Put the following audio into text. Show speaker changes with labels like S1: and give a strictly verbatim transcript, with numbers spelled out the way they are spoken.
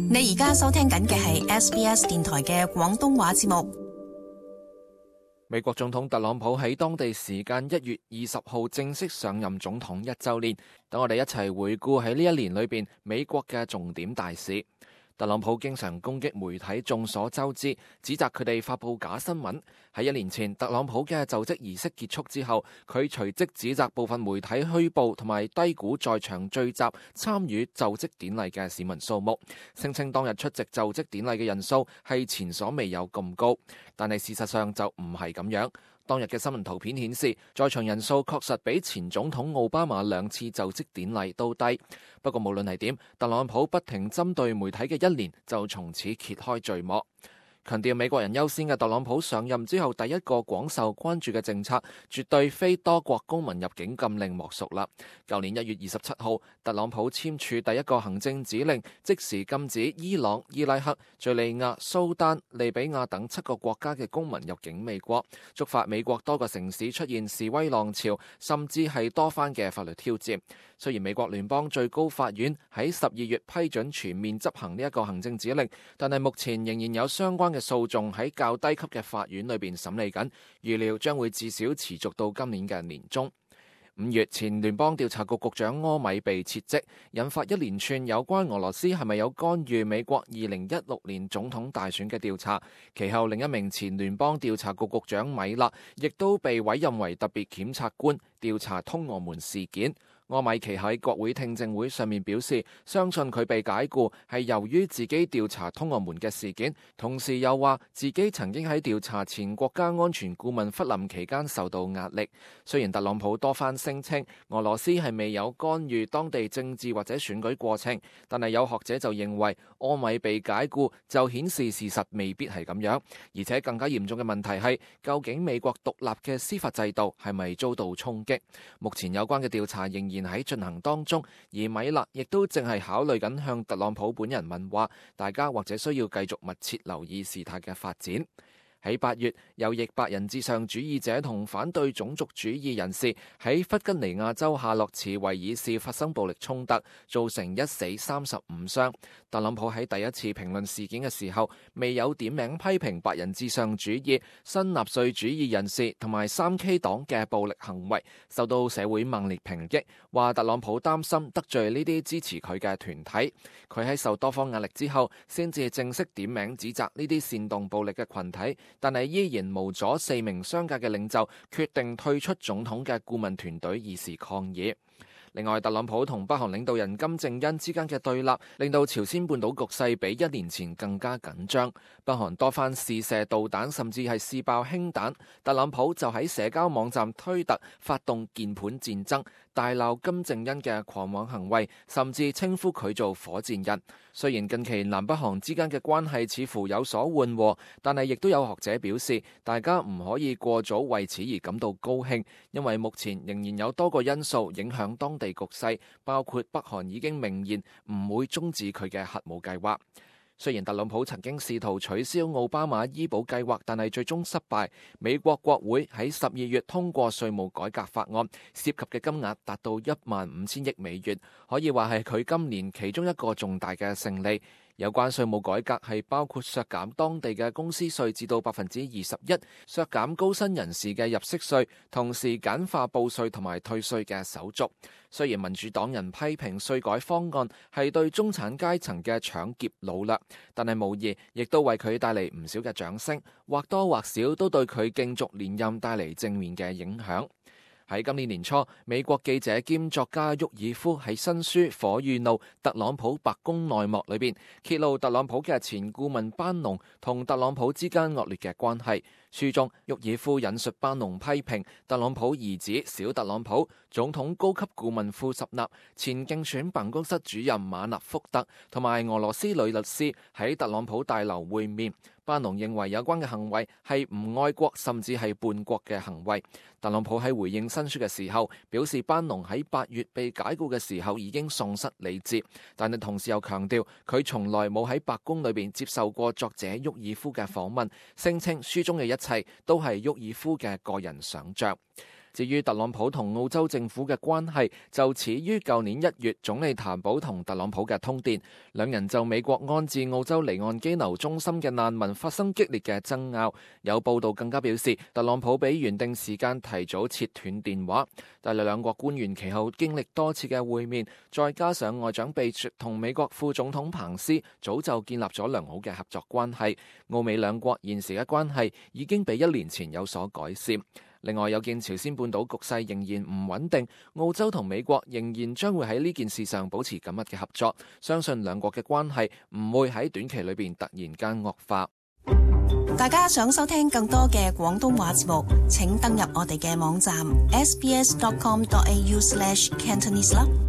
S1: 你而家收聽緊嘅係 S B S 電台嘅廣東話節目。
S2: 美國總統特朗普喺當地時間一月二十號正式上任總統一週年，等我哋一齊回顧喺呢一年裏邊美國嘅重點大事。特朗普經常攻擊媒體，眾所周知，指責佢哋發布假新聞。喺一年前，特朗普嘅就職儀式結束之後，佢隨即指責部分媒體虛報同埋低估在場聚集參與就職典禮嘅市民數目，聲稱當日出席就職典禮嘅人數係前所未有咁高。但係事實上就唔係咁樣。當日嘅新聞圖片顯示，在場人數確實比前總統奧巴馬兩次就職典禮都低。不過無論係點，特朗普不停針對媒體嘅一年就從此揭開序幕。強調美國人優先嘅特朗普上任之後第一個廣受關注嘅政策，絕對非多國公民入境禁令莫屬啦。舊年一月二十七號，特朗普簽署第一個行政指令，即時禁止伊朗、伊拉克、敘利亞、蘇丹、利比亞等七個國家嘅公民入境美國，觸發美國多個城市出現示威浪潮，甚至係多番嘅法律挑戰。雖然美國聯邦最高法院喺十二月批准全面執行呢一個行政指令，但係目前仍然有相關嘅訴訟喺較低級嘅法院裏邊審理緊，預料將會至少持續到今年嘅年中。五月，前聯邦調查局局長柯米被撤職，引發一連串有關俄羅斯係咪有干預美國二零一六年總統大選嘅調查。其後，另一名前聯邦調查局局長米勒亦都被委任為特別檢察官，調查通俄門事件。柯米奇喺國會聽證會上面表示，相信佢被解雇係由於自己調查通俄門嘅事件，同時又話自己曾經喺調查前國家安全顧問弗林期間受到壓力。雖然特朗普多番聲稱俄羅斯係未有干預當地政治或者選舉過程，但係有學者就認為柯米被解雇就顯示事實未必係咁樣，而且更加嚴重嘅問題係究竟美國獨立嘅司法制度係咪遭到衝擊？目前有關嘅調查仍然喺進行當中，而米勒亦都正係考慮緊向特朗普本人問話，大家或者需要繼續密切留意事態嘅發展。喺八月，右翼白人至上主義者同反對種族主義人士喺弗吉尼亞州夏洛茨維爾市發生暴力衝突，造成一死三十五傷。特朗普喺第一次評論事件嘅時候，未有點名批評白人至上主義、新納粹主義人士同埋三 K 黨嘅暴力行為，受到社會猛烈抨擊，話特朗普擔心得罪呢啲支持佢嘅團體。佢喺受多方壓力之後，先至正式點名指責呢啲煽動暴力嘅群體。但係依然無阻四名商界嘅領袖決定退出總統嘅顧問團隊，以示抗議。另外，特朗普同北韓領導人金正恩之間嘅對立，令到朝鮮半島局勢比一年前更加緊張。北韓多番試射導彈，甚至係試爆氫彈。特朗普就喺社交網站推特發動鍵盤戰爭，大鬧金正恩嘅狂妄行為，甚至稱呼佢做火箭人。雖然近期南北韓之間嘅關係似乎有所緩和，但係亦都有學者表示，大家唔可以過早為此而感到高興，因為目前仍然有多個因素影響當地局勢，包括北韓已經明言唔會終止佢嘅核武計劃。雖然特朗普曾經試圖取消奧巴馬醫保計劃，但係最終失敗。美國國會喺十二月通過稅務改革法案，涉及嘅金額達到一萬五千億美元，可以話係佢今年其中一個重大嘅勝利。有關稅務改革係包括削減當地嘅公司稅至到百分之二十一，削減高薪人士嘅入息稅，同時簡化報稅同埋退稅嘅手續。雖然民主黨人批評稅改方案係對中產階層嘅搶劫擄掠，但係無疑亦都為佢帶嚟唔少嘅掌聲，或多或少都對佢競逐連任帶嚟正面嘅影響。喺今年年初，美國記者兼作家沃爾夫喺新書《火與怒：特朗普白宮內幕》裏邊揭露特朗普嘅前顧問班農同特朗普之間惡劣嘅關係。書中，沃爾夫引述班農批評特朗普兒子小特朗普、總統高級顧問庫什納、前競選辦公室主任馬納福特同埋俄羅斯女律師喺特朗普大樓會面。班農認為有關嘅行為係唔愛國，甚至係叛國嘅行為。特朗普喺回應新書嘅時候表示，班農喺八月被解雇嘅時候已經喪失理智，但係同時又強調佢從來冇喺白宮裏邊接受過作者沃爾夫嘅訪問，聲稱書中嘅一切都係沃爾夫嘅個人想像。 至於特朗普同澳洲政府嘅關係，就始於舊年一月總理譚寶同特朗普嘅通電，兩人就美國安置澳洲離岸羈留中心嘅難民發生激烈嘅爭拗。有報道更加表示，特朗普比原定時間提早切斷電話。但係兩國官員其後經歷多次嘅會面，再加上外長貝雪同美國副總統彭斯早就建立咗良好嘅合作關係，澳美兩國現時嘅關係已經比一年前有所改善。另外，有見朝鮮半島局勢仍然唔穩定，澳洲同美國仍然將會喺呢件事上保持緊密嘅合作，相信兩國嘅關係唔會喺短期裏邊突然間惡化。
S1: 大家想收聽更多嘅廣東話節目，請登入我哋嘅網站 s b s dot com dot a u slash cantonese 啦。